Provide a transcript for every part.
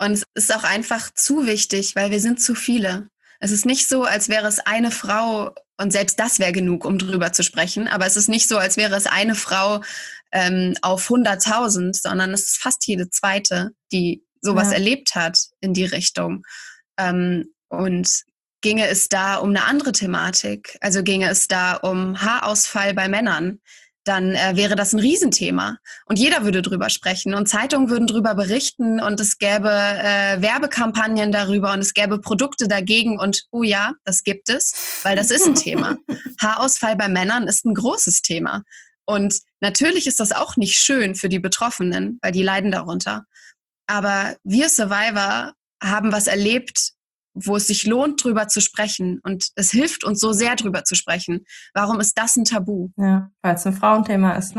Und es ist auch einfach zu wichtig, weil wir sind zu viele. Es ist nicht so, als wäre es eine Frau, und selbst das wäre genug, um drüber zu sprechen, aber es ist nicht so, als wäre es eine Frau auf 100.000, sondern es ist fast jede zweite, die sowas Ja. erlebt hat in die Richtung. Und ginge es da um eine andere Thematik, also ginge es da um Haarausfall bei Männern, dann wäre das ein Riesenthema. Und jeder würde drüber sprechen und Zeitungen würden drüber berichten und es gäbe Werbekampagnen darüber und es gäbe Produkte dagegen und oh ja, das gibt es, weil das ist ein Thema. Haarausfall bei Männern ist ein großes Thema. Und natürlich ist das auch nicht schön für die Betroffenen, weil die leiden darunter. Aber wir Survivor haben was erlebt, wo es sich lohnt, drüber zu sprechen. Und es hilft uns so sehr, drüber zu sprechen. Warum ist das ein Tabu? Ja, weil es ein Frauenthema ist, ne?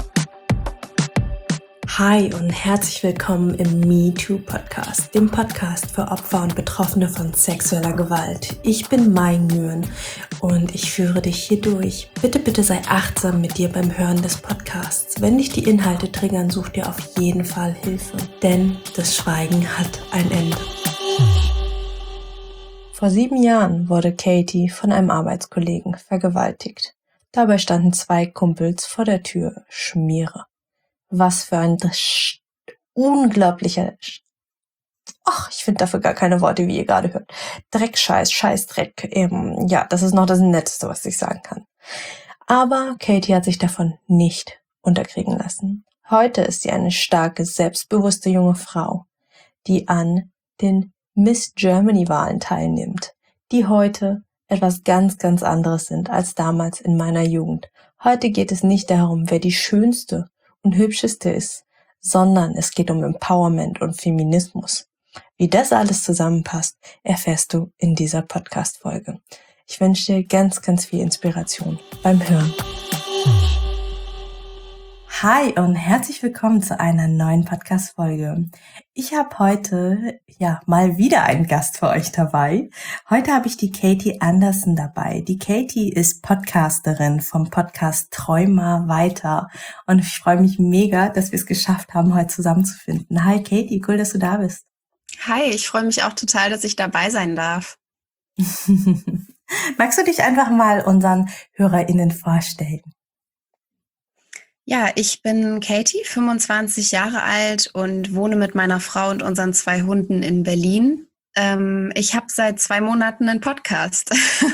Hi und herzlich willkommen im MeToo-Podcast, dem Podcast für Opfer und Betroffene von sexueller Gewalt. Ich bin Mai Nguyen und ich führe dich hier durch. Bitte sei achtsam mit dir beim Hören des Podcasts. Wenn dich die Inhalte triggern, such dir auf jeden Fall Hilfe, denn das Schweigen hat ein Ende. Vor 7 Jahren wurde Katie von einem Arbeitskollegen vergewaltigt. Dabei standen 2 Kumpels vor der Tür. Schmiere. Was für ein unglaublicher... Ach, ich finde dafür gar keine Worte, wie ihr gerade hört. Scheißdreck. Ja, das ist noch das Netteste, was ich sagen kann. Aber Katie hat sich davon nicht unterkriegen lassen. Heute ist sie eine starke, selbstbewusste junge Frau, die an den Miss Germany-Wahlen teilnimmt, die heute etwas ganz, ganz anderes sind als damals in meiner Jugend. Heute geht es nicht darum, wer die schönste und hübscheste ist, sondern es geht um Empowerment und Feminismus. Wie das alles zusammenpasst, erfährst du in dieser Podcast-Folge. Ich wünsche dir ganz, ganz viel Inspiration beim Hören. Hi und herzlich willkommen zu einer neuen Podcast-Folge. Ich habe heute mal wieder einen Gast für euch dabei. Heute habe ich die Katie Anderson dabei. Die Katie ist Podcasterin vom Podcast Träum mal weiter und ich freue mich mega, dass wir es geschafft haben, heute zusammenzufinden. Hi Katie, cool, dass du da bist. Hi, ich freue mich auch total, dass ich dabei sein darf. Magst du dich einfach mal unseren HörerInnen vorstellen? Ja, ich bin Katie, 25 Jahre alt und wohne mit meiner Frau und unseren 2 Hunden in Berlin. Ich habe seit 2 Monaten einen Podcast.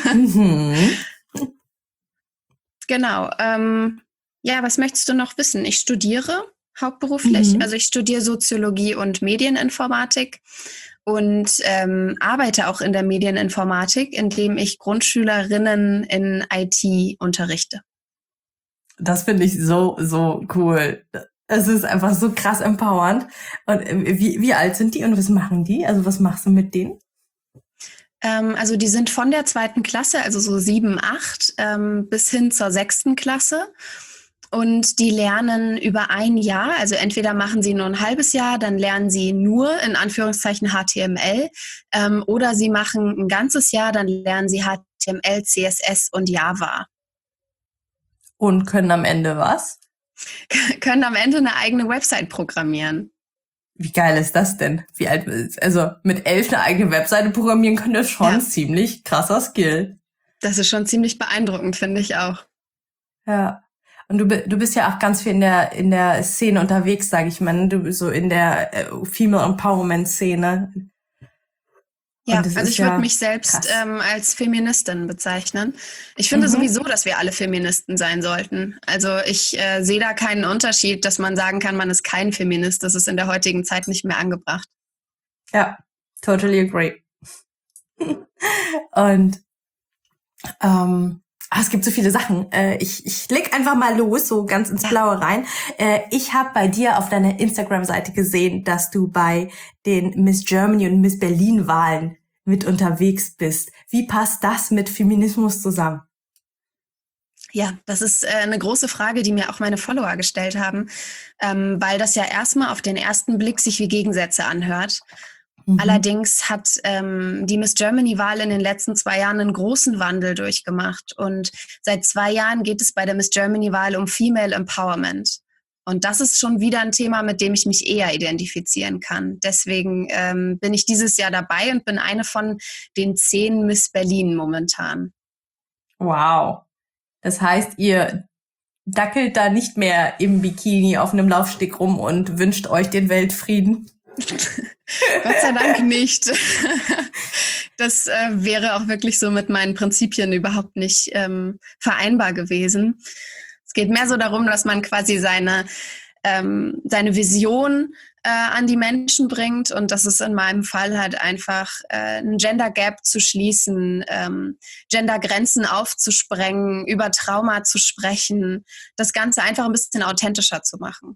Genau. Was möchtest du noch wissen? Ich studiere hauptberuflich. Also ich studiere Soziologie und Medieninformatik und arbeite auch in der Medieninformatik, indem ich Grundschülerinnen in IT unterrichte. Das finde ich so cool. Es ist einfach so krass empowernd. Und wie alt sind die und was machen die? Also was machst du mit denen? Also die sind von der 2. Klasse, also so 7, 8, bis hin zur 6. Klasse. Und die lernen über ein Jahr, also entweder machen sie nur ein halbes Jahr, dann lernen sie nur in Anführungszeichen HTML, oder sie machen ein ganzes Jahr, dann lernen sie HTML, CSS und Java. Und können am Ende was? Können am Ende eine eigene Website programmieren. Wie geil ist das denn? Wie alt ist, also mit 11 eine eigene Webseite programmieren können, das schon ziemlich krasser Skill. Das ist schon ziemlich beeindruckend, finde ich auch. Ja. Und du bist ja auch ganz viel in der Szene unterwegs, sage ich mal. Du bist so in der Female Empowerment Szene. Ja, also ich würde mich selbst als Feministin bezeichnen. Ich finde sowieso, dass wir alle Feministen sein sollten. Also ich sehe da keinen Unterschied, dass man sagen kann, man ist kein Feminist. Das ist in der heutigen Zeit nicht mehr angebracht. Ja, totally agree. Und es gibt so viele Sachen. Ich leg einfach mal los, so ganz ins Blaue rein. Ich habe bei dir auf deiner Instagram-Seite gesehen, dass du bei den Miss Germany und Miss Berlin-Wahlen mit unterwegs bist. Wie passt das mit Feminismus zusammen? Ja, das ist eine große Frage, die mir auch meine Follower gestellt haben, weil das ja erstmal auf den ersten Blick sich wie Gegensätze anhört. Allerdings hat die Miss Germany-Wahl in den letzten 2 Jahren einen großen Wandel durchgemacht. Und seit 2 Jahren geht es bei der Miss Germany-Wahl um Female Empowerment. Und das ist schon wieder ein Thema, mit dem ich mich eher identifizieren kann. Deswegen bin ich dieses Jahr dabei und bin eine von den 10 Miss Berlin momentan. Wow. Das heißt, ihr dackelt da nicht mehr im Bikini auf einem Laufsteg rum und wünscht euch den Weltfrieden? Gott sei Dank nicht. Das wäre auch wirklich so mit meinen Prinzipien überhaupt nicht vereinbar gewesen. Es geht mehr so darum, dass man quasi seine Vision an die Menschen bringt, und das ist in meinem Fall halt einfach ein Gender Gap zu schließen, Gendergrenzen aufzusprengen, über Trauma zu sprechen, das Ganze einfach ein bisschen authentischer zu machen.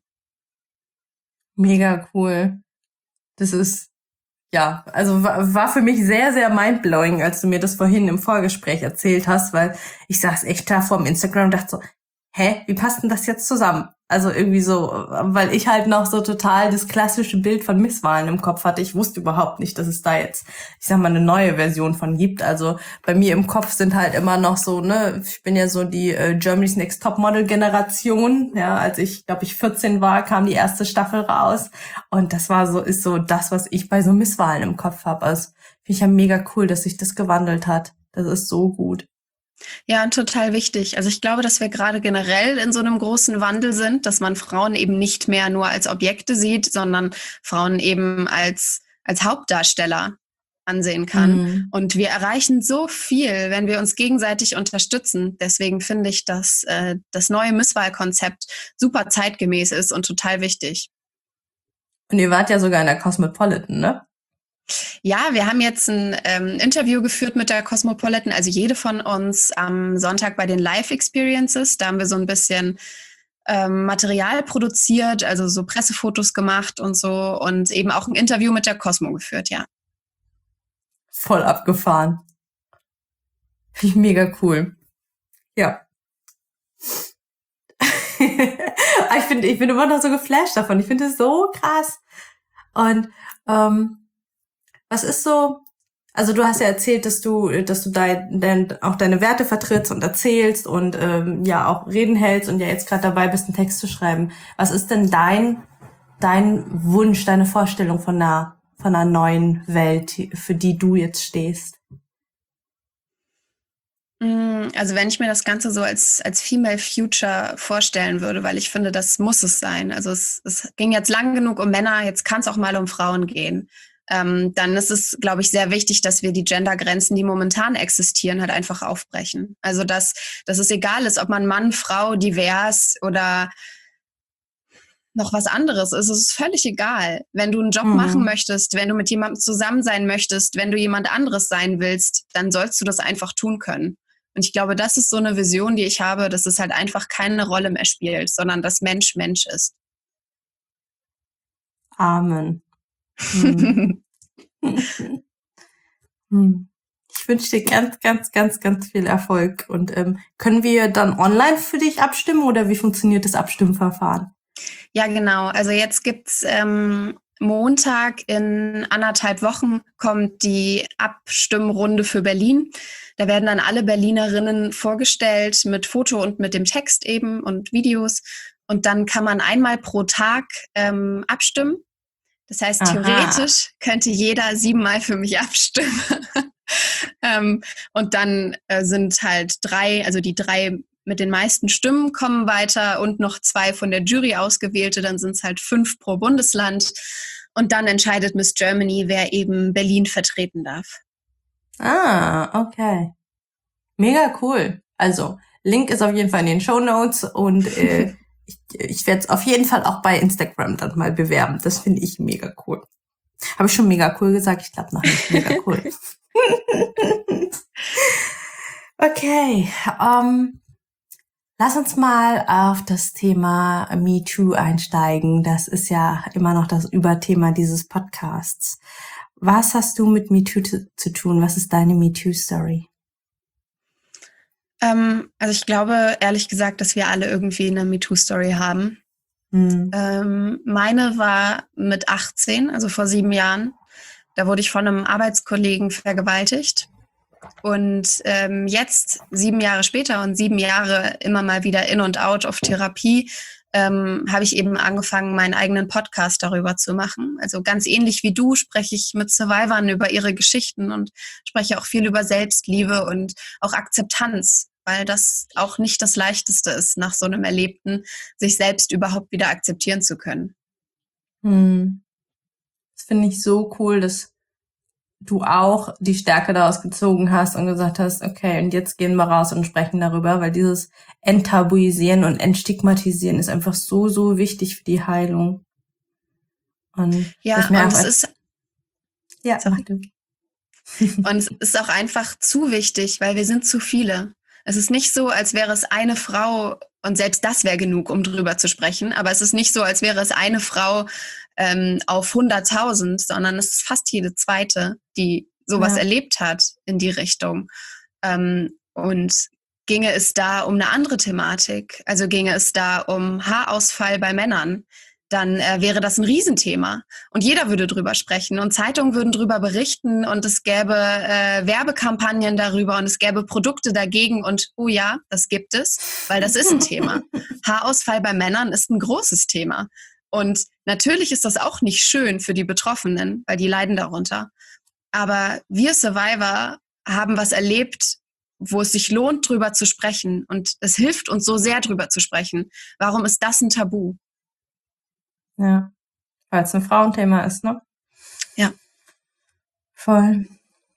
Mega cool. Das ist, ja, also war für mich sehr, sehr mindblowing, als du mir das vorhin im Vorgespräch erzählt hast, weil ich saß echt da vor dem Instagram und dachte so, hä, wie passt denn das jetzt zusammen? Also irgendwie so, weil ich halt noch so total das klassische Bild von Misswahlen im Kopf hatte. Ich wusste überhaupt nicht, dass es da jetzt, ich sag mal, eine neue Version von gibt. Also bei mir im Kopf sind halt immer noch so, ne, ich bin ja so die Germany's Next Topmodel-Generation. Ja, als ich, glaube ich, 14 war, kam die erste Staffel raus. Und das war so, ist so das, was ich bei so Misswahlen im Kopf habe. Also finde ich ja mega cool, dass sich das gewandelt hat. Das ist so gut. Ja, und total wichtig. Also ich glaube, dass wir gerade generell in so einem großen Wandel sind, dass man Frauen eben nicht mehr nur als Objekte sieht, sondern Frauen eben als Hauptdarsteller ansehen kann. Mhm. Und wir erreichen so viel, wenn wir uns gegenseitig unterstützen. Deswegen finde ich, dass das neue Misswahlkonzept super zeitgemäß ist und total wichtig. Und ihr wart ja sogar in der Cosmopolitan, ne? Ja, wir haben jetzt ein Interview geführt mit der Cosmopolitan, also jede von uns am Sonntag bei den Live-Experiences. Da haben wir so ein bisschen Material produziert, also so Pressefotos gemacht und so, und eben auch ein Interview mit der Cosmo geführt, ja. Voll abgefahren. Finde ich mega cool. Ja. Ich bin immer noch so geflasht davon. Ich finde es so krass. Und was ist so, also du hast ja erzählt, dass du auch deine Werte vertrittst und erzählst und ja auch Reden hältst und ja jetzt gerade dabei bist, einen Text zu schreiben. Was ist denn dein Wunsch, deine Vorstellung von einer neuen Welt, für die du jetzt stehst? Also wenn ich mir das Ganze so als Female Future vorstellen würde, weil ich finde, das muss es sein. Also es ging jetzt lang genug um Männer, jetzt kann es auch mal um Frauen gehen. Dann ist es, glaube ich, sehr wichtig, dass wir die Gendergrenzen, die momentan existieren, halt einfach aufbrechen. Also dass es egal ist, ob man Mann, Frau, divers oder noch was anderes ist. Es ist völlig egal. Wenn du einen Job machen möchtest, wenn du mit jemandem zusammen sein möchtest, wenn du jemand anderes sein willst, dann sollst du das einfach tun können. Und ich glaube, das ist so eine Vision, die ich habe, dass es halt einfach keine Rolle mehr spielt, sondern dass Mensch Mensch ist. Amen. Ich wünsche dir ganz, ganz, ganz, ganz viel Erfolg. Und können wir dann online für dich abstimmen oder wie funktioniert das Abstimmverfahren? Ja, genau. Also jetzt gibt's Montag in 1,5 Wochen kommt die Abstimmrunde für Berlin. Da werden dann alle Berlinerinnen vorgestellt mit Foto und mit dem Text eben und Videos. Und dann kann man einmal pro Tag abstimmen. Das heißt, theoretisch könnte jeder 7-mal für mich abstimmen. Und dann sind halt 3, also die 3 mit den meisten Stimmen kommen weiter und noch 2 von der Jury ausgewählte. Dann sind es halt 5 pro Bundesland. Und dann entscheidet Miss Germany, wer eben Berlin vertreten darf. Okay. Mega cool. Also, Link ist auf jeden Fall in den Shownotes und ich werde es auf jeden Fall auch bei Instagram dann mal bewerben. Das finde ich mega cool. Habe ich schon mega cool gesagt? Ich glaube noch nicht. Mega cool. Okay. Lass uns mal auf das Thema MeToo einsteigen. Das ist ja immer noch das Überthema dieses Podcasts. Was hast du mit MeToo zu tun? Was ist deine MeToo-Story? Also ich glaube, ehrlich gesagt, dass wir alle irgendwie eine MeToo-Story haben. Meine war mit 18, also vor 7 Jahren. Da wurde ich von einem Arbeitskollegen vergewaltigt. Und jetzt, 7 Jahre später und 7 Jahre immer mal wieder in und out auf Therapie, habe ich eben angefangen, meinen eigenen Podcast darüber zu machen. Also ganz ähnlich wie du spreche ich mit Survivoren über ihre Geschichten und spreche auch viel über Selbstliebe und auch Akzeptanz, weil das auch nicht das Leichteste ist, nach so einem Erlebten sich selbst überhaupt wieder akzeptieren zu können. Das finde ich so cool, dass du auch die Stärke daraus gezogen hast und gesagt hast, okay, und jetzt gehen wir raus und sprechen darüber, weil dieses Enttabuisieren und Entstigmatisieren ist einfach so, so wichtig für die Heilung. Und ja, und es ist ja, und es ist auch einfach zu wichtig, weil wir sind zu viele. Es ist nicht so, als wäre es eine Frau, und selbst das wäre genug, um drüber zu sprechen, aber es ist nicht so, als wäre es eine Frau auf 100.000, sondern es ist fast jede zweite, die sowas erlebt hat in die Richtung. Und ginge es da um eine andere Thematik, also ginge es da um Haarausfall bei Männern, dann wäre das ein Riesenthema. Und jeder würde drüber sprechen und Zeitungen würden drüber berichten und es gäbe Werbekampagnen darüber und es gäbe Produkte dagegen und oh ja, das gibt es, weil das ist ein Thema. Haarausfall bei Männern ist ein großes Thema. Und natürlich ist das auch nicht schön für die Betroffenen, weil die leiden darunter. Aber wir Survivor haben was erlebt, wo es sich lohnt, drüber zu sprechen. Und es hilft uns so sehr, drüber zu sprechen. Warum ist das ein Tabu? Ja, weil es ein Frauenthema ist, ne? Ja. Voll.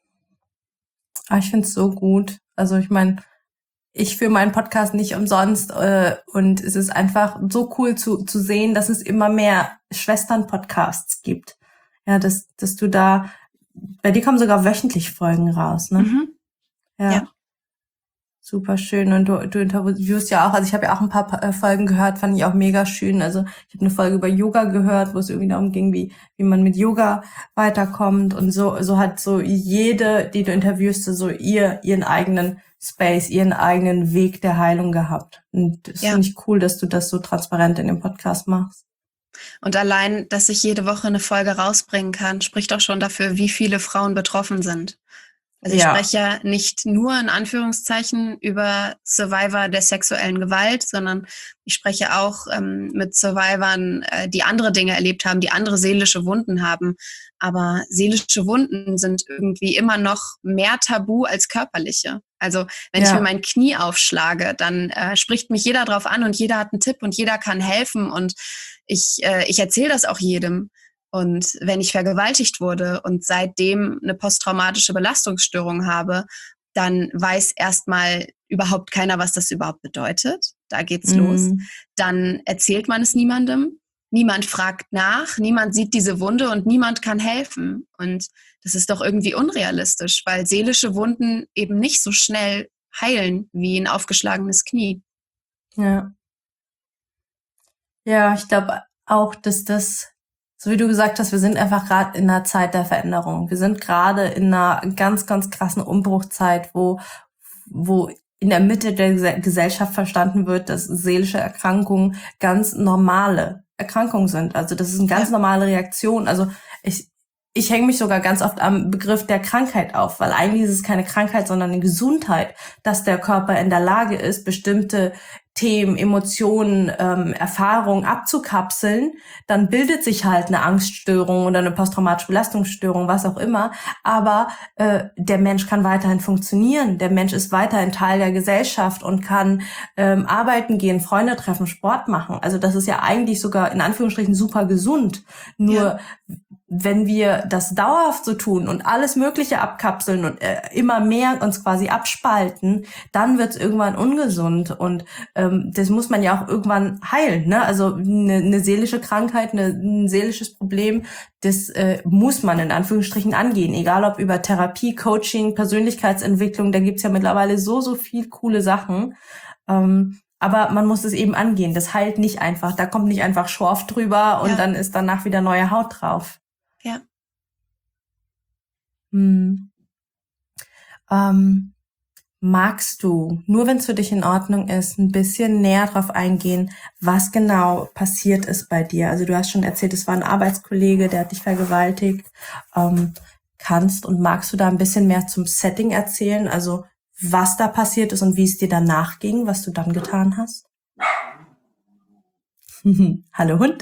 Aber ich finde es so gut. Also ich meine, ich führe meinen Podcast nicht umsonst und es ist einfach so cool zu sehen, dass es immer mehr Schwestern-Podcasts gibt. Ja, dass du da, bei dir kommen sogar wöchentlich Folgen raus, ne? Mhm. Ja. Super schön. Und du interviewst ja auch, also ich habe ja auch ein paar Folgen gehört, fand ich auch mega schön. Also ich habe eine Folge über Yoga gehört, wo es irgendwie darum ging, wie man mit Yoga weiterkommt. Und so hat so jede, die du interviewst, so ihren eigenen Space, ihren eigenen Weg der Heilung gehabt. Und das finde ich cool, dass du das so transparent in dem Podcast machst. Und allein, dass ich jede Woche eine Folge rausbringen kann, spricht auch schon dafür, wie viele Frauen betroffen sind. Also ich spreche ja nicht nur in Anführungszeichen über Survivor der sexuellen Gewalt, sondern ich spreche auch mit Survivoren, die andere Dinge erlebt haben, die andere seelische Wunden haben. Aber seelische Wunden sind irgendwie immer noch mehr tabu als körperliche. Also wenn ich mir mein Knie aufschlage, dann spricht mich jeder drauf an und jeder hat einen Tipp und jeder kann helfen und ich erzähle das auch jedem. Und wenn ich vergewaltigt wurde und seitdem eine posttraumatische Belastungsstörung habe, dann weiß erstmal überhaupt keiner, was das überhaupt bedeutet. Da geht's los. Dann erzählt man es niemandem. Niemand fragt nach, niemand sieht diese Wunde und niemand kann helfen. Und das ist doch irgendwie unrealistisch, weil seelische Wunden eben nicht so schnell heilen wie ein aufgeschlagenes Knie. Ja. Ja, ich glaube auch, dass das, so wie du gesagt hast, wir sind einfach gerade in einer Zeit der Veränderung. Wir sind gerade in einer ganz, ganz krassen Umbruchzeit, wo in der Mitte der Gesellschaft verstanden wird, dass seelische Erkrankungen ganz normale Erkrankungen sind. Also das ist eine ganz normale Reaktion. Also ich hänge mich sogar ganz oft am Begriff der Krankheit auf, weil eigentlich ist es keine Krankheit, sondern eine Gesundheit, dass der Körper in der Lage ist, bestimmte Themen, Emotionen, Erfahrungen abzukapseln. Dann bildet sich halt eine Angststörung oder eine posttraumatische Belastungsstörung, was auch immer. Aber der Mensch kann weiterhin funktionieren. Der Mensch ist weiterhin Teil der Gesellschaft und kann arbeiten gehen, Freunde treffen, Sport machen. Also das ist ja eigentlich sogar in Anführungsstrichen super gesund. Nur wenn wir das dauerhaft so tun und alles Mögliche abkapseln und immer mehr uns quasi abspalten, dann wird es irgendwann ungesund und das muss man ja auch irgendwann heilen, ne? Also eine seelische Krankheit, ein seelisches Problem, das muss man in Anführungsstrichen angehen, egal ob über Therapie, Coaching, Persönlichkeitsentwicklung, da gibt's ja mittlerweile so viel coole Sachen. Aber man muss es eben angehen. Das heilt nicht einfach. Da kommt nicht einfach Schorf drüber und dann ist danach wieder neue Haut drauf. Ja. Magst du, nur wenn es für dich in Ordnung ist, ein bisschen näher drauf eingehen, was genau passiert ist bei dir? Also du hast schon erzählt, es war ein Arbeitskollege, der hat dich vergewaltigt. Magst du da ein bisschen mehr zum Setting erzählen? Also was da passiert ist und wie es dir danach ging, was du dann getan hast? Hallo Hund.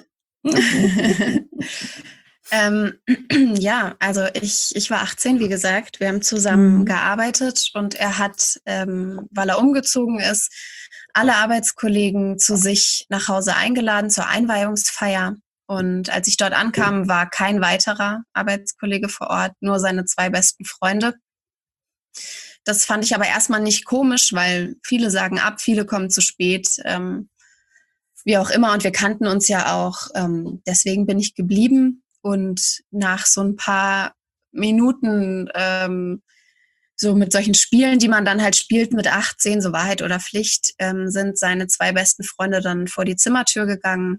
Ja, also ich war 18, wie gesagt. Wir haben zusammen gearbeitet und er hat, weil er umgezogen ist, alle Arbeitskollegen zu sich nach Hause eingeladen zur Einweihungsfeier. Und als ich dort ankam, war kein weiterer Arbeitskollege vor Ort, nur seine 2 besten Freunde. Das fand ich aber erstmal nicht komisch, weil viele sagen ab, viele kommen zu spät, wie auch immer. Und wir kannten uns ja auch. Deswegen bin ich geblieben. Und nach so ein paar Minuten, so mit solchen Spielen, die man dann halt spielt mit 18, so Wahrheit oder Pflicht, sind seine 2 besten Freunde dann vor die Zimmertür gegangen.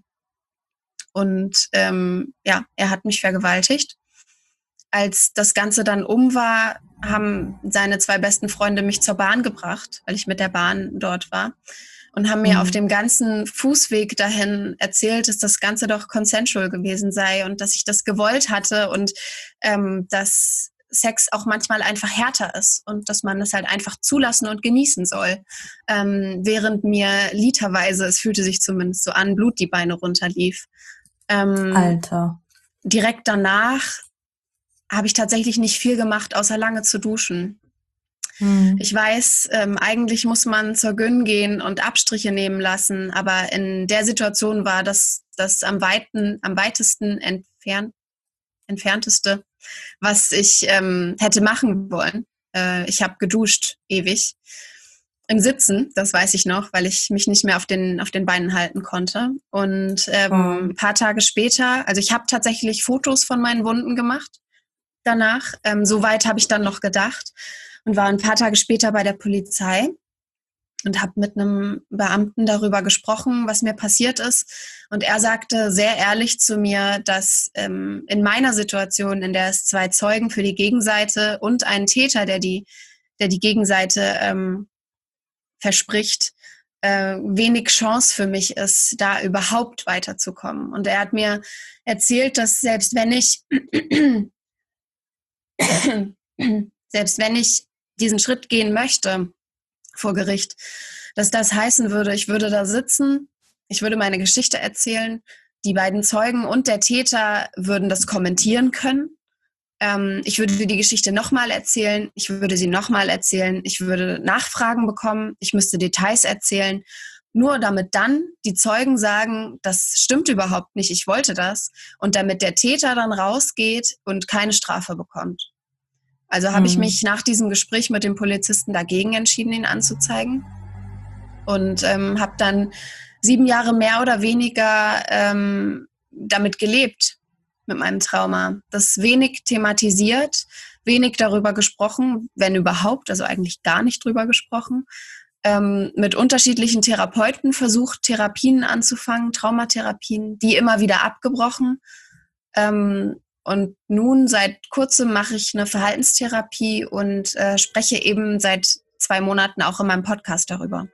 Und ja, er hat mich vergewaltigt. Als das Ganze dann war, haben seine 2 besten Freunde mich zur Bahn gebracht, weil ich mit der Bahn dort war. Und haben mir auf dem ganzen Fußweg dahin erzählt, dass das Ganze doch consensual gewesen sei und dass ich das gewollt hatte und dass Sex auch manchmal einfach härter ist und dass man das halt einfach zulassen und genießen soll. Während mir literweise, es fühlte sich zumindest so an, Blut die Beine runterlief. Alter. Direkt danach habe ich tatsächlich nicht viel gemacht, außer lange zu duschen. Ich weiß, eigentlich muss man zur Gyn gehen und Abstriche nehmen lassen, aber in der Situation war das am weitesten entfernteste, was ich hätte machen wollen. Ich habe geduscht, ewig. Im Sitzen, das weiß ich noch, weil ich mich nicht mehr auf den Beinen halten konnte. Und ein paar Tage später, also ich habe tatsächlich Fotos von meinen Wunden gemacht danach. So weit habe ich dann noch gedacht. Und war ein paar Tage später bei der Polizei und habe mit einem Beamten darüber gesprochen, was mir passiert ist. Und er sagte sehr ehrlich zu mir, dass in meiner Situation, in der es 2 Zeugen für die Gegenseite und einen Täter, der die Gegenseite verspricht, wenig Chance für mich ist, da überhaupt weiterzukommen. Und er hat mir erzählt, dass selbst wenn ich diesen Schritt gehen möchte vor Gericht, dass das heißen würde, ich würde da sitzen, ich würde meine Geschichte erzählen, die beiden Zeugen und der Täter würden das kommentieren können. Ich würde die Geschichte nochmal erzählen, ich würde sie nochmal erzählen, ich würde Nachfragen bekommen, ich müsste Details erzählen, nur damit dann die Zeugen sagen, das stimmt überhaupt nicht, ich wollte das, und damit der Täter dann rausgeht und keine Strafe bekommt. Also habe ich mich nach diesem Gespräch mit dem Polizisten dagegen entschieden, ihn anzuzeigen. Und habe dann 7 Jahre mehr oder weniger damit gelebt, mit meinem Trauma. Das wenig thematisiert, wenig darüber gesprochen, wenn überhaupt, also eigentlich gar nicht drüber gesprochen. Mit unterschiedlichen Therapeuten versucht, Therapien anzufangen, Traumatherapien, die immer wieder abgebrochen. Und nun seit kurzem mache ich eine Verhaltenstherapie und spreche eben seit 2 Monaten auch in meinem Podcast darüber.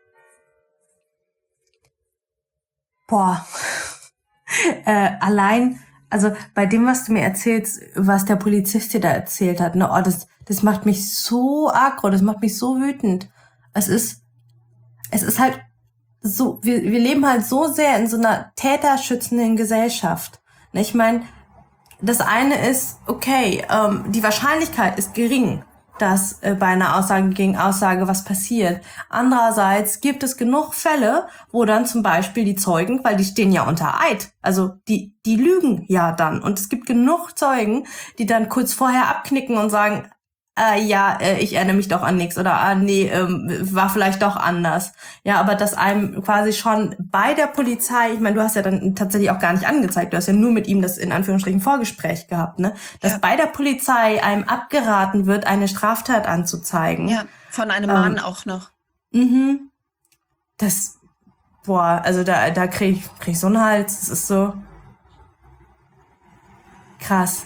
Boah. Allein, also bei dem, was du mir erzählst, was der Polizist dir da erzählt hat, ne, das macht mich so aggro, das macht mich so wütend. Es ist halt so, wir leben halt so sehr in so einer täterschützenden Gesellschaft. Ich meine, das eine ist, okay, die Wahrscheinlichkeit ist gering, dass bei einer Aussage gegen Aussage was passiert. Andererseits gibt es genug Fälle, wo dann zum Beispiel die Zeugen, weil die stehen ja unter Eid, also die lügen ja dann. Und es gibt genug Zeugen, die dann kurz vorher abknicken und sagen, ich erinnere mich doch an nichts oder war vielleicht doch anders. Ja, aber dass einem quasi schon bei der Polizei, ich meine, du hast ja dann tatsächlich auch gar nicht angezeigt, du hast ja nur mit ihm das in Anführungsstrichen Vorgespräch gehabt, ne? Dass bei der Polizei einem abgeraten wird, eine Straftat anzuzeigen. Ja, von einem Mann auch noch. Das, also da krieg ich so einen Hals, das ist so krass.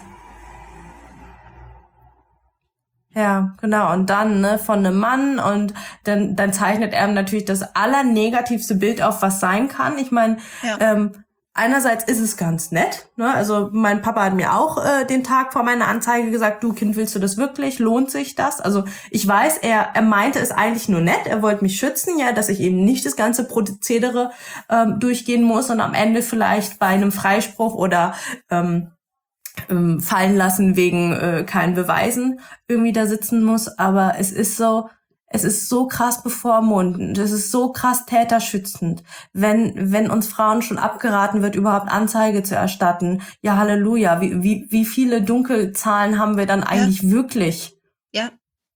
Ja, genau. Und dann, ne, von einem Mann, und dann zeichnet er natürlich das allernegativste Bild auf, was sein kann. Ich meine, einerseits ist es ganz nett, ne? Also mein Papa hat mir auch den Tag vor meiner Anzeige gesagt, du Kind, willst du das wirklich? Lohnt sich das? Also ich weiß, er meinte es eigentlich nur nett, er wollte mich schützen, ja, dass ich eben nicht das ganze Prozedere durchgehen muss und am Ende vielleicht bei einem Freispruch oder fallen lassen wegen keinen Beweisen irgendwie da sitzen muss. Aber es ist so krass bevormundend, es ist so krass täterschützend, wenn uns Frauen schon abgeraten wird, überhaupt Anzeige zu erstatten. Ja, Halleluja, wie viele Dunkelzahlen haben wir dann eigentlich wirklich? Ja.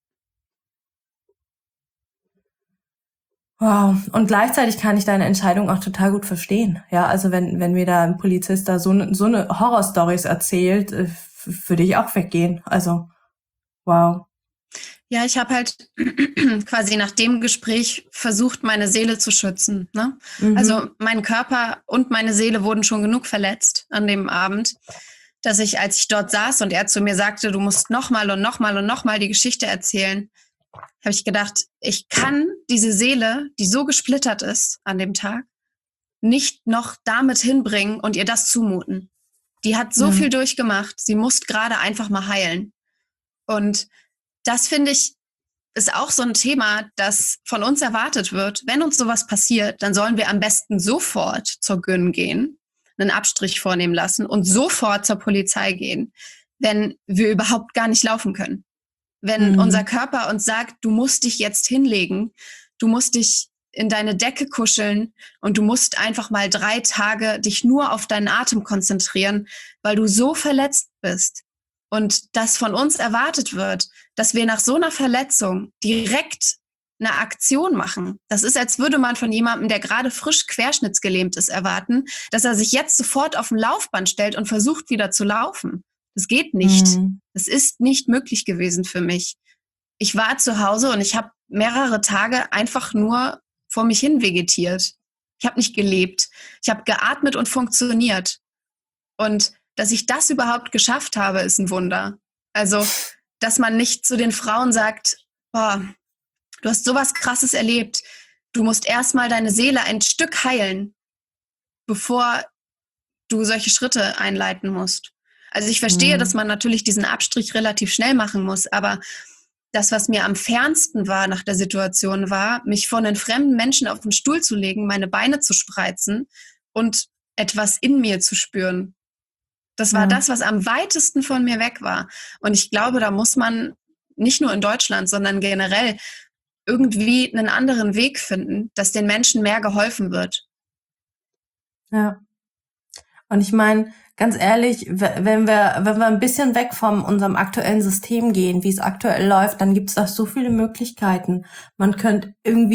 Wow. Und gleichzeitig kann ich deine Entscheidung auch total gut verstehen. Ja, also wenn mir da ein Polizist da so eine Horrorstories erzählt, würde ich auch weggehen. Also, wow. Ja, ich habe halt quasi nach dem Gespräch versucht, meine Seele zu schützen. Ne? Also mein Körper und meine Seele wurden schon genug verletzt an dem Abend, dass ich, als ich dort saß und er zu mir sagte, du musst nochmal und nochmal und nochmal die Geschichte erzählen, habe ich gedacht, ich kann diese Seele, die so gesplittert ist an dem Tag, nicht noch damit hinbringen und ihr das zumuten. Die hat so viel durchgemacht, sie muss gerade einfach mal heilen. Und das, finde ich, ist auch so ein Thema, das von uns erwartet wird. Wenn uns sowas passiert, dann sollen wir am besten sofort zur Gyn gehen, einen Abstrich vornehmen lassen und sofort zur Polizei gehen, wenn wir überhaupt gar nicht laufen können. Wenn unser Körper uns sagt, du musst dich jetzt hinlegen, du musst dich in deine Decke kuscheln und du musst einfach mal 3 Tage dich nur auf deinen Atem konzentrieren, weil du so verletzt bist. Und das von uns erwartet wird, dass wir nach so einer Verletzung direkt eine Aktion machen. Das ist, als würde man von jemandem, der gerade frisch querschnittsgelähmt ist, erwarten, dass er sich jetzt sofort auf dem Laufband stellt und versucht, wieder zu laufen. Das geht nicht. Das ist nicht möglich gewesen für mich. Ich war zu Hause und ich habe mehrere Tage einfach nur vor mich hin vegetiert. Ich habe nicht gelebt. Ich habe geatmet und funktioniert. Und dass ich das überhaupt geschafft habe, ist ein Wunder. Also, dass man nicht zu den Frauen sagt, boah, du hast sowas Krasses erlebt. Du musst erstmal deine Seele ein Stück heilen, bevor du solche Schritte einleiten musst. Also ich verstehe, dass man natürlich diesen Abstrich relativ schnell machen muss, aber das, was mir am fernsten war nach der Situation, war, mich vor einen fremden Menschen auf den Stuhl zu legen, meine Beine zu spreizen und etwas in mir zu spüren. Das war das, was am weitesten von mir weg war. Und ich glaube, da muss man nicht nur in Deutschland, sondern generell irgendwie einen anderen Weg finden, dass den Menschen mehr geholfen wird. Ja. Und ich meine, ganz ehrlich, wenn wir ein bisschen weg von unserem aktuellen System gehen, wie es aktuell läuft, dann gibt es da so viele Möglichkeiten. Man könnte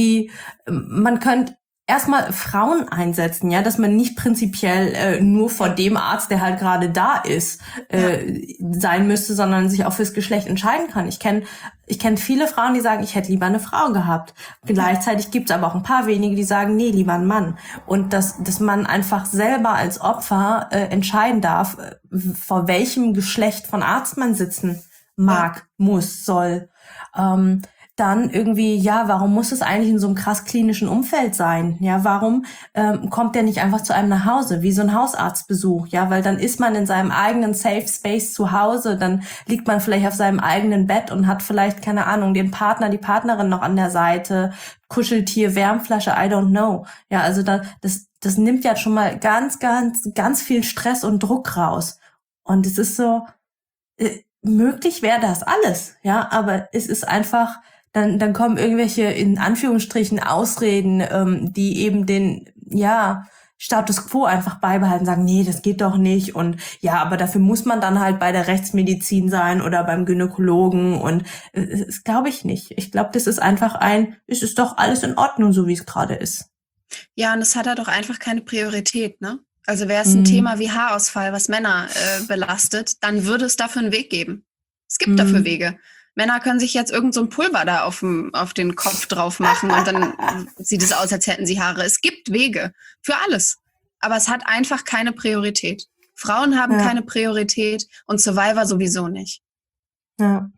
erstmal Frauen einsetzen, ja, dass man nicht prinzipiell nur vor dem Arzt, der halt gerade da ist, sein müsste, sondern sich auch fürs Geschlecht entscheiden kann. Ich kenn viele Frauen, die sagen, ich hätte lieber eine Frau gehabt. Gleichzeitig gibt's aber auch ein paar wenige, die sagen, nee, lieber ein Mann. Und dass man einfach selber als Opfer entscheiden darf, vor welchem Geschlecht von Arzt man sitzen mag, muss, soll. Dann irgendwie, ja, warum muss es eigentlich in so einem krass klinischen Umfeld sein? Ja, warum kommt der nicht einfach zu einem nach Hause, wie so ein Hausarztbesuch? Ja, weil dann ist man in seinem eigenen Safe Space zu Hause, dann liegt man vielleicht auf seinem eigenen Bett und hat vielleicht, keine Ahnung, den Partner, die Partnerin noch an der Seite, Kuscheltier, Wärmflasche, I don't know. Ja, also das nimmt ja schon mal ganz, ganz, ganz viel Stress und Druck raus. Und es ist so, möglich wäre das alles, ja, aber es ist einfach, dann kommen irgendwelche, in Anführungsstrichen, Ausreden, die eben den, Status quo einfach beibehalten, sagen, nee, das geht doch nicht und ja, aber dafür muss man dann halt bei der Rechtsmedizin sein oder beim Gynäkologen und das glaube ich nicht. Ich glaube, das ist einfach es ist doch alles in Ordnung, so wie es gerade ist. Ja, und es hat halt auch einfach keine Priorität, ne? Also wäre es ein Thema wie Haarausfall, was Männer belastet, dann würde es dafür einen Weg geben. Es gibt dafür Wege. Männer können sich jetzt irgend so ein Pulver da auf den Kopf drauf machen und dann sieht es aus, als hätten sie Haare. Es gibt Wege für alles. Aber es hat einfach keine Priorität. Frauen haben keine Priorität und Survivor sowieso nicht. Ja.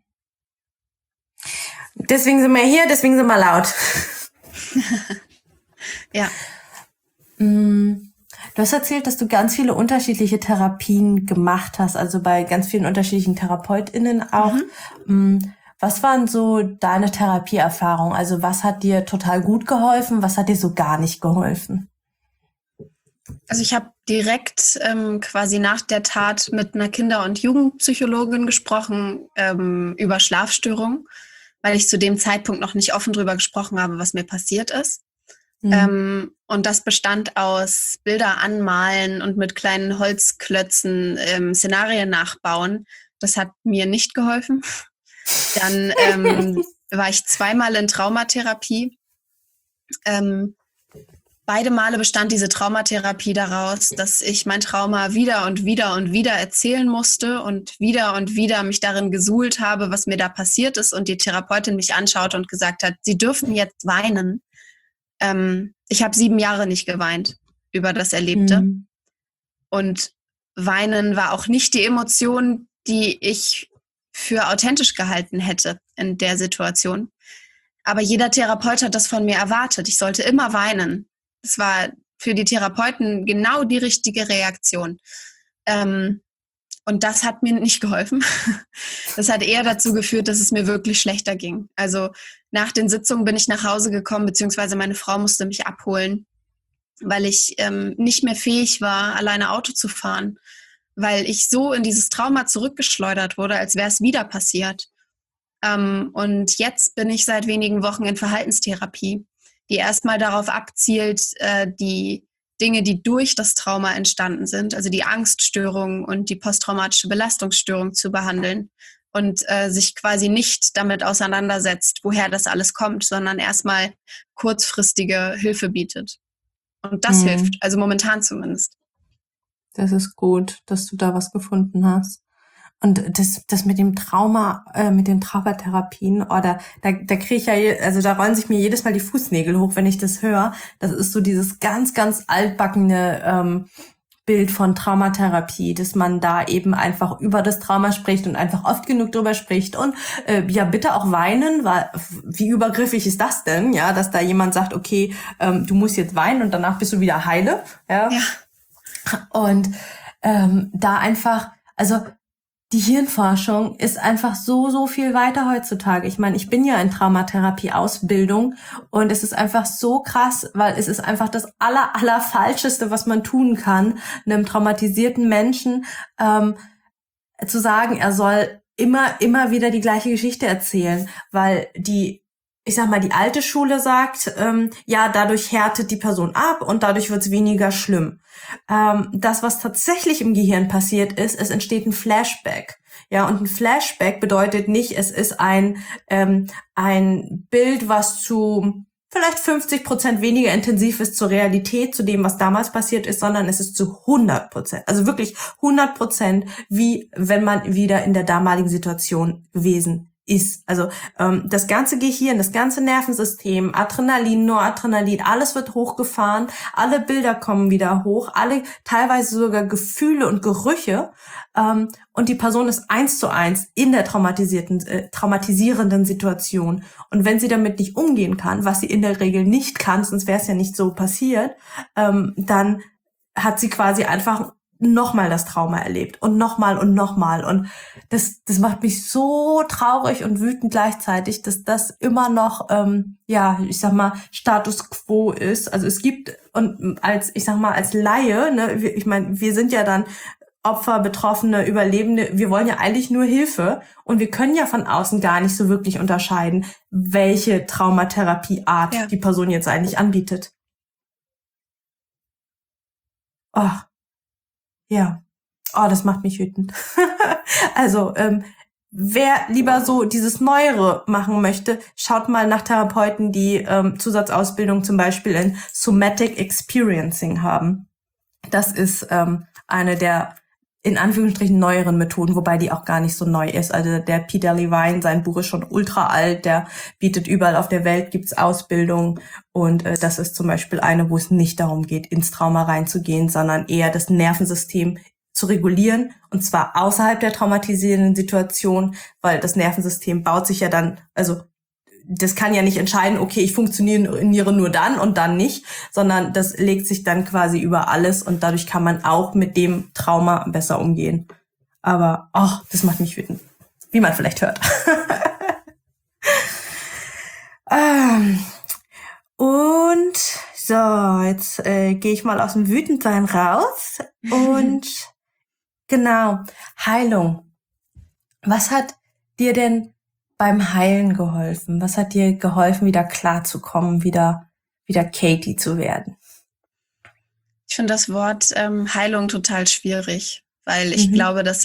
Deswegen sind wir hier, deswegen sind wir laut. Ja. Du hast erzählt, dass du ganz viele unterschiedliche Therapien gemacht hast, also bei ganz vielen unterschiedlichen TherapeutInnen auch. Was waren so deine Therapieerfahrungen? Also was hat dir total gut geholfen? Was hat dir so gar nicht geholfen? Also ich habe direkt quasi nach der Tat mit einer Kinder- und Jugendpsychologin gesprochen über Schlafstörungen, weil ich zu dem Zeitpunkt noch nicht offen drüber gesprochen habe, was mir passiert ist. Und das bestand aus Bilder anmalen und mit kleinen Holzklötzen Szenarien nachbauen. Das hat mir nicht geholfen. Dann war ich 2-mal in Traumatherapie. Beide Male bestand diese Traumatherapie daraus, dass ich mein Trauma wieder und wieder und wieder erzählen musste und wieder mich darin gesuhlt habe, was mir da passiert ist, und die Therapeutin mich anschaute und gesagt hat, Sie dürfen jetzt weinen. Ich habe 7 Jahre nicht geweint über das Erlebte. Und Weinen war auch nicht die Emotion, die ich für authentisch gehalten hätte in der Situation. Aber jeder Therapeut hat das von mir erwartet. Ich sollte immer weinen. Das war für die Therapeuten genau die richtige Reaktion. Und das hat mir nicht geholfen. Das hat eher dazu geführt, dass es mir wirklich schlechter ging. Also nach den Sitzungen bin ich nach Hause gekommen, beziehungsweise meine Frau musste mich abholen, weil ich nicht mehr fähig war, alleine Auto zu fahren, weil ich so in dieses Trauma zurückgeschleudert wurde, als wäre es wieder passiert. Und jetzt bin ich seit wenigen Wochen in Verhaltenstherapie, die erstmal darauf abzielt, die Dinge, die durch das Trauma entstanden sind, also die Angststörung und die posttraumatische Belastungsstörung zu behandeln und sich quasi nicht damit auseinandersetzt, woher das alles kommt, sondern erstmal kurzfristige Hilfe bietet. Und das hilft, also momentan zumindest. Das ist gut, dass du da was gefunden hast. Und das mit dem Trauma, mit den Traumatherapien, oder da kriege ich ja, also da rollen sich mir jedes Mal die Fußnägel hoch, wenn ich das höre. Das ist so dieses ganz, ganz altbackene Bild von Traumatherapie, dass man da eben einfach über das Trauma spricht und einfach oft genug drüber spricht und ja, bitte auch weinen, weil wie übergriffig ist das denn, ja, dass da jemand sagt, okay, du musst jetzt weinen und danach bist du wieder heile, ja. Und da einfach, also die Hirnforschung ist einfach so viel weiter heutzutage. Ich meine, ich bin ja in Traumatherapie-Ausbildung und es ist einfach so krass, weil es ist einfach das Falscheste, was man tun kann, einem traumatisierten Menschen zu sagen, er soll immer wieder die gleiche Geschichte erzählen, weil die alte Schule sagt, ja, dadurch härtet die Person ab und dadurch wird's weniger schlimm. Das, was tatsächlich im Gehirn passiert ist, es entsteht ein Flashback. Ja, und ein Flashback bedeutet nicht, es ist ein Bild, was zu vielleicht 50% weniger intensiv ist zur Realität, zu dem, was damals passiert ist, sondern es ist zu 100%, also wirklich 100%, wie wenn man wieder in der damaligen Situation gewesen ist. Also das ganze Gehirn, das ganze Nervensystem, Adrenalin, Noradrenalin, alles wird hochgefahren, alle Bilder kommen wieder hoch, alle teilweise sogar Gefühle und Gerüche, und die Person ist 1:1 in der traumatisierenden Situation. Und wenn sie damit nicht umgehen kann, was sie in der Regel nicht kann, sonst wäre es ja nicht so passiert, dann hat sie quasi einfach nochmal das Trauma erlebt und nochmal und nochmal. Und das macht mich so traurig und wütend gleichzeitig, dass das immer noch, Status quo ist. Also es gibt, und als Laie, ne, ich meine, wir sind ja dann Opfer, Betroffene, Überlebende, wir wollen ja eigentlich nur Hilfe und wir können ja von außen gar nicht so wirklich unterscheiden, welche Traumatherapieart die Person jetzt eigentlich anbietet. Oh. Ja. Oh, das macht mich wütend. Also, wer lieber so dieses Neuere machen möchte, schaut mal nach Therapeuten, die Zusatzausbildung zum Beispiel in Somatic Experiencing haben. Das ist eine der in Anführungsstrichen neueren Methoden, wobei die auch gar nicht so neu ist. Also der Peter Levine, sein Buch ist schon ultra alt, der bietet überall auf der Welt, gibt's Ausbildung, und das ist zum Beispiel eine, wo es nicht darum geht, ins Trauma reinzugehen, sondern eher das Nervensystem zu regulieren, und zwar außerhalb der traumatisierenden Situation, weil das Nervensystem baut sich ja dann, also das kann ja nicht entscheiden, okay, ich funktioniere nur dann und dann nicht, sondern das legt sich dann quasi über alles und dadurch kann man auch mit dem Trauma besser umgehen. Aber, das macht mich wütend, wie man vielleicht hört. Und so, jetzt gehe ich mal aus dem Wütendsein raus und genau, Heilung. Was hat dir denn beim Heilen geholfen? Was hat dir geholfen, wieder klarzukommen, wieder Katie zu werden? Ich finde das Wort Heilung total schwierig, weil ich glaube, dass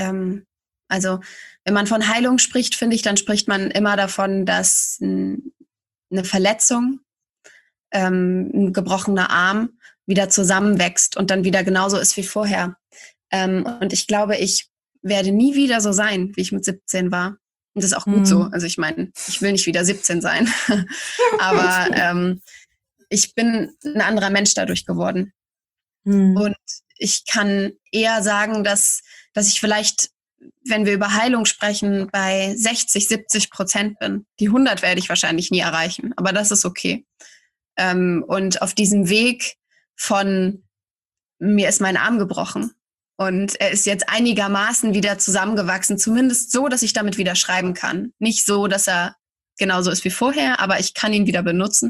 also wenn man von Heilung spricht, finde ich, dann spricht man immer davon, dass eine Verletzung, ein gebrochener Arm wieder zusammenwächst und dann wieder genauso ist wie vorher. Und ich glaube, ich werde nie wieder so sein, wie ich mit 17 war. Und das ist auch gut so. Also ich meine, ich will nicht wieder 17 sein. Aber ich bin ein anderer Mensch dadurch geworden. Und ich kann eher sagen, dass ich vielleicht, wenn wir über Heilung sprechen, bei 60-70% bin. Die 100 werde ich wahrscheinlich nie erreichen, aber das ist okay. Und auf diesem Weg von mir ist mein Arm gebrochen und er ist jetzt einigermaßen wieder zusammengewachsen, zumindest so, dass ich damit wieder schreiben kann. Nicht so, dass er genauso ist wie vorher, aber ich kann ihn wieder benutzen.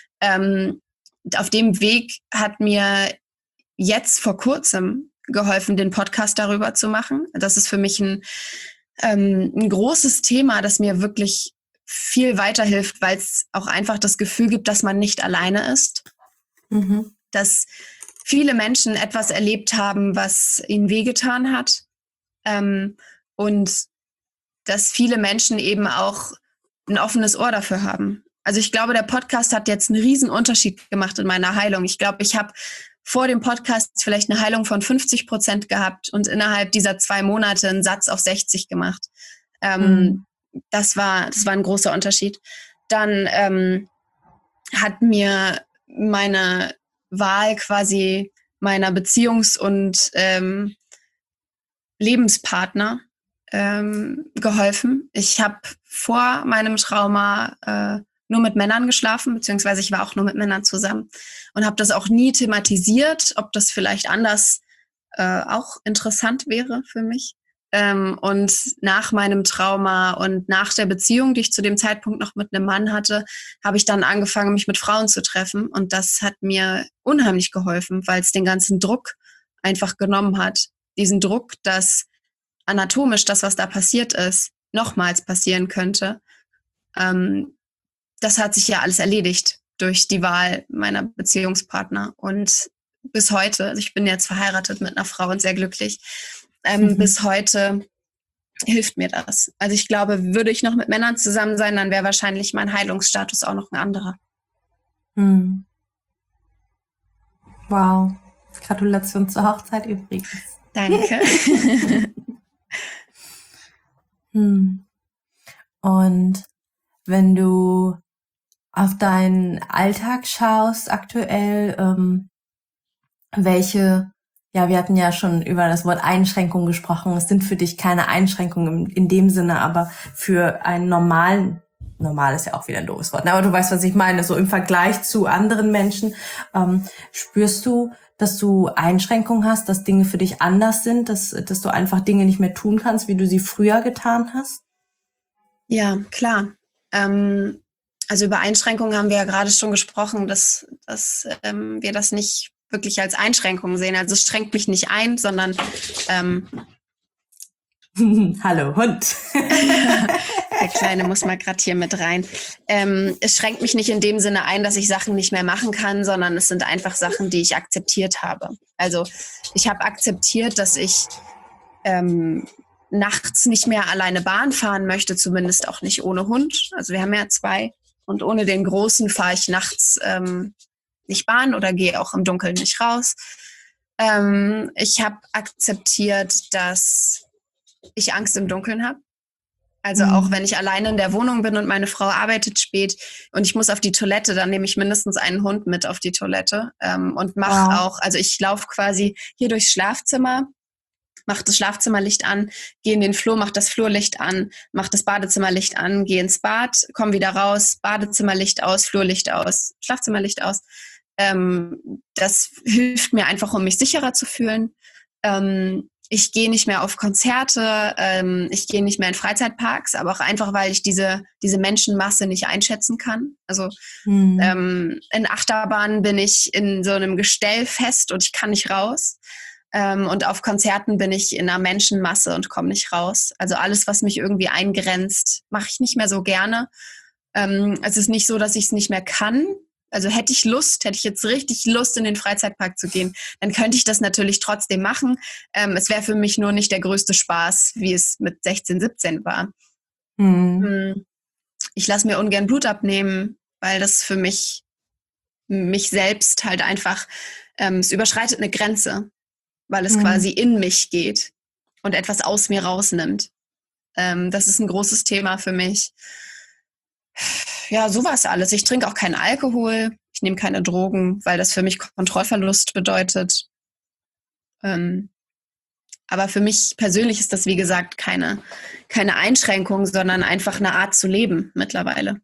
Auf dem Weg hat mir jetzt vor kurzem geholfen, den Podcast darüber zu machen. Das ist für mich ein großes Thema, das mir wirklich viel weiterhilft, weil es auch einfach das Gefühl gibt, dass man nicht alleine ist. Dass viele Menschen etwas erlebt haben, was ihnen wehgetan hat. Und dass viele Menschen eben auch ein offenes Ohr dafür haben. Also ich glaube, der Podcast hat jetzt einen riesen Unterschied gemacht in meiner Heilung. Ich glaube, ich habe vor dem Podcast vielleicht eine Heilung von 50% gehabt und innerhalb dieser 2 Monate einen Satz auf 60 gemacht. Das war ein großer Unterschied. Dann hat mir meine Wahl quasi meiner Beziehungs- und Lebenspartner geholfen. Ich habe vor meinem Trauma nur mit Männern geschlafen, beziehungsweise ich war auch nur mit Männern zusammen und habe das auch nie thematisiert, ob das vielleicht anders auch interessant wäre für mich. Und nach meinem Trauma und nach der Beziehung, die ich zu dem Zeitpunkt noch mit einem Mann hatte, habe ich dann angefangen, mich mit Frauen zu treffen. Und das hat mir unheimlich geholfen, weil es den ganzen Druck einfach genommen hat. Diesen Druck, dass anatomisch das, was da passiert ist, nochmals passieren könnte. Das hat sich ja alles erledigt durch die Wahl meiner Beziehungspartner. Und bis heute, also ich bin jetzt verheiratet mit einer Frau und sehr glücklich, bis heute hilft mir das. Also ich glaube, würde ich noch mit Männern zusammen sein, dann wäre wahrscheinlich mein Heilungsstatus auch noch ein anderer. Wow. Gratulation zur Hochzeit übrigens. Danke. Und wenn du auf deinen Alltag schaust aktuell, wir hatten ja schon über das Wort Einschränkung gesprochen. Es sind für dich keine Einschränkungen in dem Sinne, aber für einen normal ist ja auch wieder ein doofes Wort, aber du weißt, was ich meine, so im Vergleich zu anderen Menschen, spürst du, dass du Einschränkungen hast, dass Dinge für dich anders sind, dass du einfach Dinge nicht mehr tun kannst, wie du sie früher getan hast? Ja, klar. Also über Einschränkungen haben wir ja gerade schon gesprochen, dass wir das nicht wirklich als Einschränkung sehen. Also es schränkt mich nicht ein, sondern Hallo Hund. Der Kleine muss mal gerade hier mit rein. Es schränkt mich nicht in dem Sinne ein, dass ich Sachen nicht mehr machen kann, sondern es sind einfach Sachen, die ich akzeptiert habe. Also ich habe akzeptiert, dass ich nachts nicht mehr alleine Bahn fahren möchte, zumindest auch nicht ohne Hund. Also wir haben ja 2 und ohne den Großen fahre ich nachts nicht Bahn oder gehe auch im Dunkeln nicht raus. Ich habe akzeptiert, dass ich Angst im Dunkeln habe. Also auch wenn ich alleine in der Wohnung bin und meine Frau arbeitet spät und ich muss auf die Toilette, dann nehme ich mindestens einen Hund mit auf die Toilette und mache auch, also ich laufe quasi hier durchs Schlafzimmer, mach das Schlafzimmerlicht an, geh in den Flur, mach das Flurlicht an, mach das Badezimmerlicht an, geh ins Bad, komm wieder raus, Badezimmerlicht aus, Flurlicht aus, Schlafzimmerlicht aus. Das hilft mir einfach, um mich sicherer zu fühlen. Ich gehe nicht mehr auf Konzerte, ich gehe nicht mehr in Freizeitparks, aber auch einfach, weil ich diese Menschenmasse nicht einschätzen kann. Also in Achterbahnen bin ich in so einem Gestell fest und ich kann nicht raus. Und auf Konzerten bin ich in einer Menschenmasse und komme nicht raus. Also alles, was mich irgendwie eingrenzt, mache ich nicht mehr so gerne. Es ist nicht so, dass ich es nicht mehr kann. Also hätte ich jetzt richtig Lust, in den Freizeitpark zu gehen, dann könnte ich das natürlich trotzdem machen. Es wäre für mich nur nicht der größte Spaß, wie es mit 16, 17 war. Ich lasse mir ungern Blut abnehmen, weil das für mich selbst halt einfach, es überschreitet eine Grenze, weil es quasi in mich geht und etwas aus mir rausnimmt. Das ist ein großes Thema für mich. Ja, sowas alles. Ich trinke auch keinen Alkohol, ich nehme keine Drogen, weil das für mich Kontrollverlust bedeutet. Aber für mich persönlich ist das, wie gesagt, keine Einschränkung, sondern einfach eine Art zu leben mittlerweile.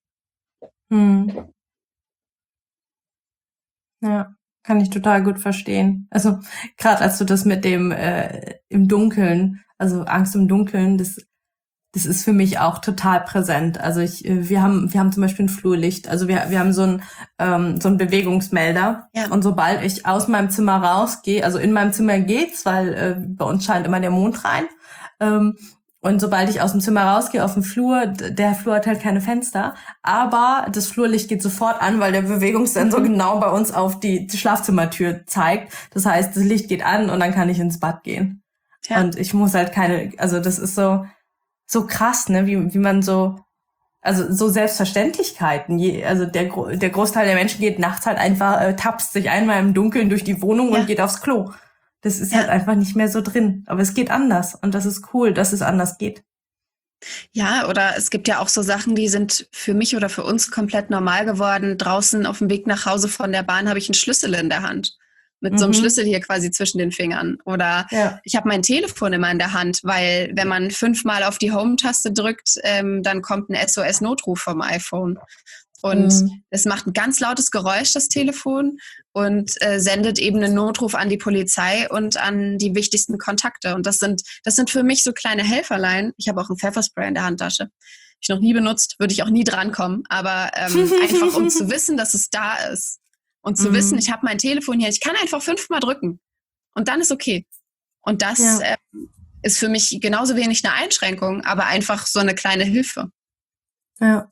Ja, kann ich total gut verstehen. Also gerade als du das mit dem im Dunkeln, also Angst im Dunkeln, das ist für mich auch total präsent. Also wir haben zum Beispiel ein Flurlicht. Also wir haben so ein Bewegungsmelder. Ja. Und sobald ich aus meinem Zimmer rausgehe, also in meinem Zimmer geht's, weil bei uns scheint immer der Mond rein. Und sobald ich aus dem Zimmer rausgehe auf den Flur, der Flur hat halt keine Fenster, aber das Flurlicht geht sofort an, weil der Bewegungssensor genau bei uns auf die Schlafzimmertür zeigt. Das heißt, das Licht geht an und dann kann ich ins Bad gehen. Ja. Und ich muss halt also das ist so krass, ne, wie man so Selbstverständlichkeiten, also der Großteil der Menschen geht nachts halt einfach, tapst sich einmal im Dunkeln durch die Wohnung und geht aufs Klo. Das ist halt einfach nicht mehr so drin. Aber es geht anders und das ist cool, dass es anders geht. Ja, oder es gibt ja auch so Sachen, die sind für mich oder für uns komplett normal geworden. Draußen auf dem Weg nach Hause von der Bahn habe ich einen Schlüssel in der Hand. Mit so einem Schlüssel hier quasi zwischen den Fingern. Oder ich habe mein Telefon immer in der Hand, weil wenn man 5-mal auf die Home-Taste drückt, dann kommt ein SOS-Notruf vom iPhone. Und es macht ein ganz lautes Geräusch, das Telefon, und sendet eben einen Notruf an die Polizei und an die wichtigsten Kontakte. Und das sind für mich so kleine Helferlein. Ich habe auch ein Pfefferspray in der Handtasche. Habe ich noch nie benutzt, würde ich auch nie drankommen. Aber einfach, um zu wissen, dass es da ist. Und zu wissen, ich habe mein Telefon hier, ich kann einfach 5-mal drücken. Und dann ist okay. Und das ist für mich genauso wenig eine Einschränkung, aber einfach so eine kleine Hilfe. Ja.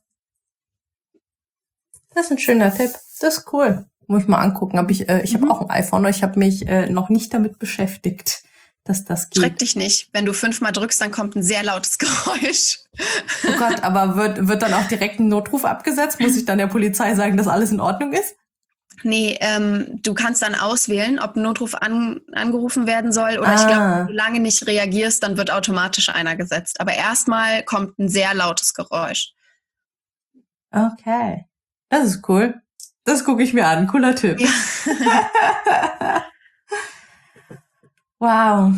Das ist ein schöner Tipp. Das ist cool. Muss ich mal angucken. Aber ich habe auch ein iPhone, aber ich habe mich noch nicht damit beschäftigt, dass das geht. Schreck dich nicht. Wenn du 5-mal drückst, dann kommt ein sehr lautes Geräusch. Oh Gott, aber wird dann auch direkt ein Notruf abgesetzt? Muss ich dann der Polizei sagen, dass alles in Ordnung ist? Nee, du kannst dann auswählen, ob ein Notruf angerufen werden soll oder ich glaube, wenn du lange nicht reagierst, dann wird automatisch einer gesetzt. Aber erstmal kommt ein sehr lautes Geräusch. Okay, das ist cool. Das gucke ich mir an. Cooler Tipp. Ja. Wow.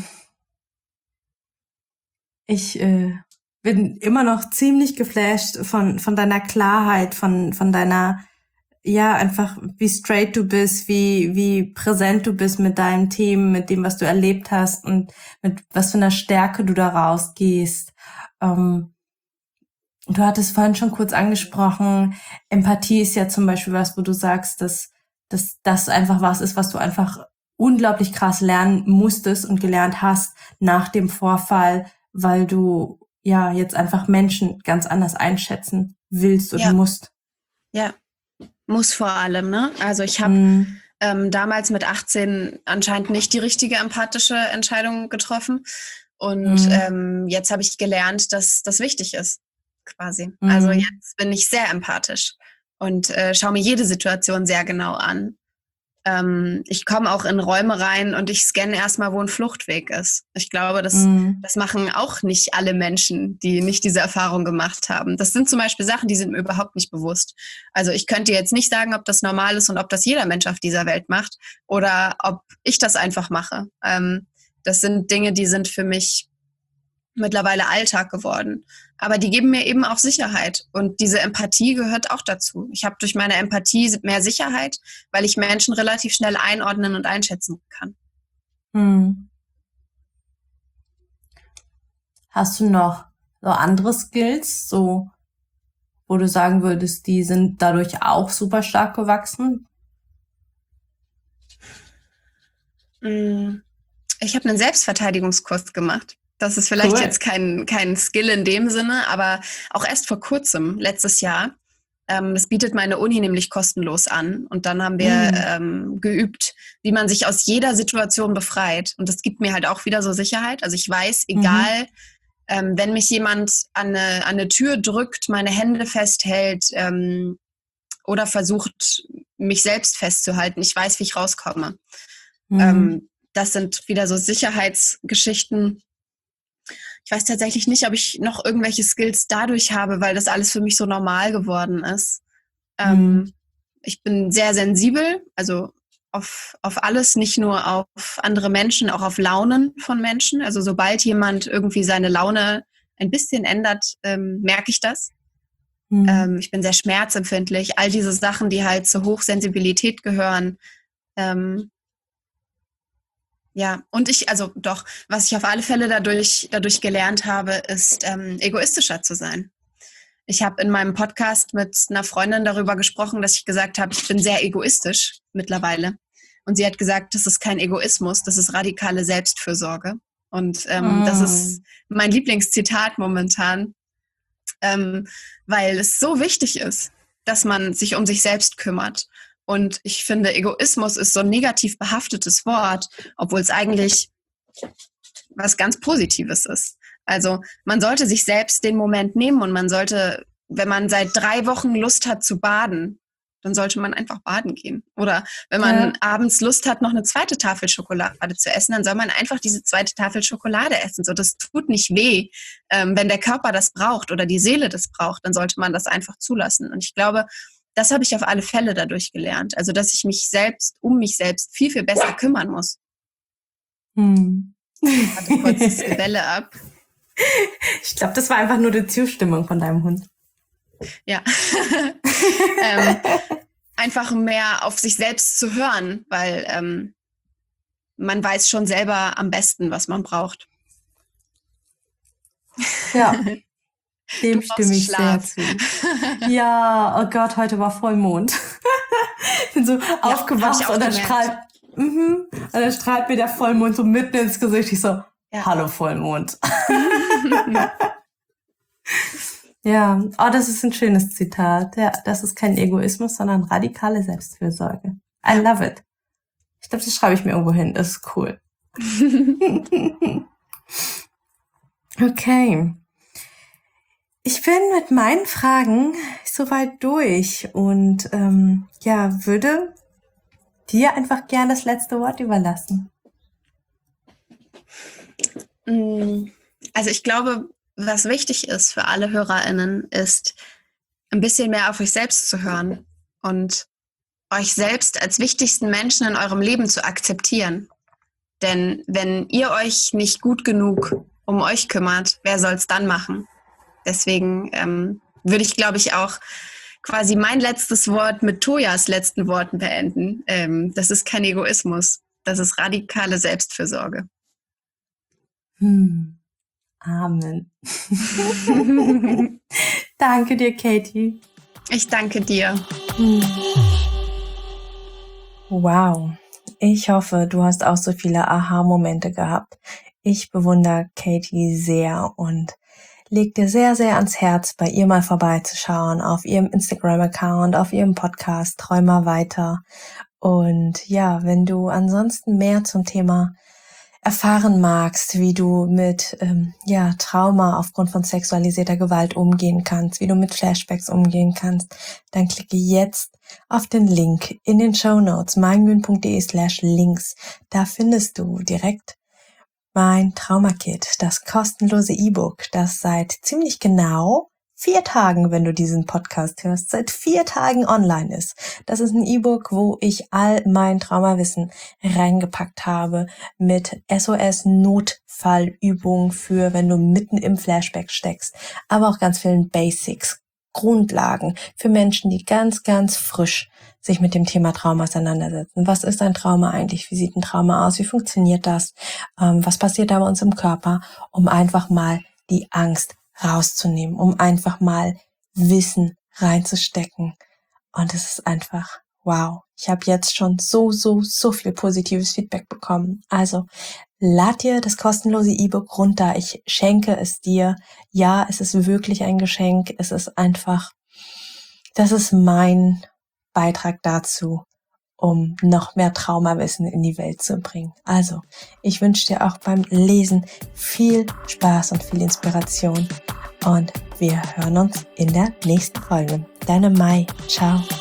Ich bin immer noch ziemlich geflasht von deiner Klarheit, von deiner, ja, einfach wie straight du bist, wie präsent du bist mit deinen Themen, mit dem, was du erlebt hast und mit was für einer Stärke du da rausgehst. Du hattest vorhin schon kurz angesprochen, Empathie ist ja zum Beispiel was, wo du sagst, dass das einfach was ist, was du einfach unglaublich krass lernen musstest und gelernt hast nach dem Vorfall, weil du ja jetzt einfach Menschen ganz anders einschätzen willst und musst. Ja. Muss vor allem, ne? Also ich habe damals mit 18 anscheinend nicht die richtige empathische Entscheidung getroffen. Und jetzt habe ich gelernt, dass das wichtig ist, quasi. Also jetzt bin ich sehr empathisch und schaue mir jede Situation sehr genau an. Ich komme auch in Räume rein und ich scanne erstmal, wo ein Fluchtweg ist. Ich glaube, das machen auch nicht alle Menschen, die nicht diese Erfahrung gemacht haben. Das sind zum Beispiel Sachen, die sind mir überhaupt nicht bewusst. Also ich könnte jetzt nicht sagen, ob das normal ist und ob das jeder Mensch auf dieser Welt macht oder ob ich das einfach mache. Das sind Dinge, die sind für mich mittlerweile Alltag geworden. Aber die geben mir eben auch Sicherheit. Und diese Empathie gehört auch dazu. Ich habe durch meine Empathie mehr Sicherheit, weil ich Menschen relativ schnell einordnen und einschätzen kann. Hast du noch so andere Skills, so wo du sagen würdest, die sind dadurch auch super stark gewachsen? Ich habe einen Selbstverteidigungskurs gemacht. Das ist vielleicht jetzt kein Skill in dem Sinne, aber auch erst vor kurzem, letztes Jahr. Das bietet meine Uni nämlich kostenlos an. Und dann haben wir geübt, wie man sich aus jeder Situation befreit. Und das gibt mir halt auch wieder so Sicherheit. Also ich weiß, egal, wenn mich jemand an eine Tür drückt, meine Hände festhält oder versucht, mich selbst festzuhalten, ich weiß, wie ich rauskomme. Das sind wieder so Sicherheitsgeschichten. Ich weiß tatsächlich nicht, ob ich noch irgendwelche Skills dadurch habe, weil das alles für mich so normal geworden ist. Ich bin sehr sensibel, also auf alles, nicht nur auf andere Menschen, auch auf Launen von Menschen. Also sobald jemand irgendwie seine Laune ein bisschen ändert, merke ich das. Ich bin sehr schmerzempfindlich. All diese Sachen, die halt zur Hochsensibilität gehören. Ja, und was ich auf alle Fälle dadurch gelernt habe, ist egoistischer zu sein. Ich habe in meinem Podcast mit einer Freundin darüber gesprochen, dass ich gesagt habe, ich bin sehr egoistisch mittlerweile. Und sie hat gesagt, das ist kein Egoismus, das ist radikale Selbstfürsorge. Und das ist mein Lieblingszitat momentan, weil es so wichtig ist, dass man sich um sich selbst kümmert. Und ich finde, Egoismus ist so ein negativ behaftetes Wort, obwohl es eigentlich was ganz Positives ist. Also man sollte sich selbst den Moment nehmen und man sollte, wenn man seit 3 Wochen Lust hat zu baden, dann sollte man einfach baden gehen. Oder wenn man abends Lust hat, noch eine zweite Tafel Schokolade zu essen, dann soll man einfach diese zweite Tafel Schokolade essen. So, das tut nicht weh. Wenn der Körper das braucht oder die Seele das braucht, dann sollte man das einfach zulassen. Und ich glaube, das habe ich auf alle Fälle dadurch gelernt. Also, dass ich mich selbst, um mich selbst viel, viel besser kümmern muss. Ich hatte kurz das Gebelle ab. Ich glaube, das war einfach nur die Zustimmung von deinem Hund. Ja. Einfach mehr auf sich selbst zu hören, weil man weiß schon selber am besten, was man braucht. Ja, dem stimme ich sehr zu. Ja, oh Gott, heute war Vollmond. Ich bin so aufgewacht und dann strahlt mir der Vollmond so mitten ins Gesicht. Ich so, hallo Vollmond. Ja, das ist ein schönes Zitat. Ja, das ist kein Egoismus, sondern radikale Selbstfürsorge. I love it. Ich glaube, das schreibe ich mir irgendwo hin. Das ist cool. Okay. Ich bin mit meinen Fragen soweit durch und würde dir einfach gern das letzte Wort überlassen. Also ich glaube, was wichtig ist für alle HörerInnen, ist ein bisschen mehr auf euch selbst zu hören und euch selbst als wichtigsten Menschen in eurem Leben zu akzeptieren. Denn wenn ihr euch nicht gut genug um euch kümmert, wer soll es dann machen? Deswegen würde ich, glaube ich, auch quasi mein letztes Wort mit Tojas letzten Worten beenden. Das ist kein Egoismus, das ist radikale Selbstfürsorge. Amen. Danke dir, Katie. Ich danke dir. Wow. Ich hoffe, du hast auch so viele Aha-Momente gehabt. Ich bewundere Katie sehr und leg dir sehr, sehr ans Herz, bei ihr mal vorbeizuschauen, auf ihrem Instagram-Account, auf ihrem Podcast Träumer weiter. Und ja, wenn du ansonsten mehr zum Thema erfahren magst, wie du mit Trauma aufgrund von sexualisierter Gewalt umgehen kannst, wie du mit Flashbacks umgehen kannst, dann klicke jetzt auf den Link in den Shownotes meinmühlen.de/links. Da findest du direkt mein Traumakit, das kostenlose E-Book, das seit ziemlich genau 4 Tagen, wenn du diesen Podcast hörst, seit 4 Tagen online ist. Das ist ein E-Book, wo ich all mein Traumawissen reingepackt habe mit SOS-Notfallübungen für, wenn du mitten im Flashback steckst, aber auch ganz vielen Basics, Grundlagen für Menschen, die ganz, ganz frisch sich mit dem Thema Trauma auseinandersetzen. Was ist ein Trauma eigentlich? Wie sieht ein Trauma aus? Wie funktioniert das? Was passiert da bei uns im Körper? Um einfach mal die Angst rauszunehmen, um einfach mal Wissen reinzustecken. Und es ist einfach wow. Ich habe jetzt schon so viel positives Feedback bekommen. Also lad dir das kostenlose E-Book runter. Ich schenke es dir. Ja, es ist wirklich ein Geschenk. Es ist einfach, das ist mein Beitrag dazu, um noch mehr Traumawissen in die Welt zu bringen. Also, ich wünsche dir auch beim Lesen viel Spaß und viel Inspiration. Und wir hören uns in der nächsten Folge. Deine Mai. Ciao.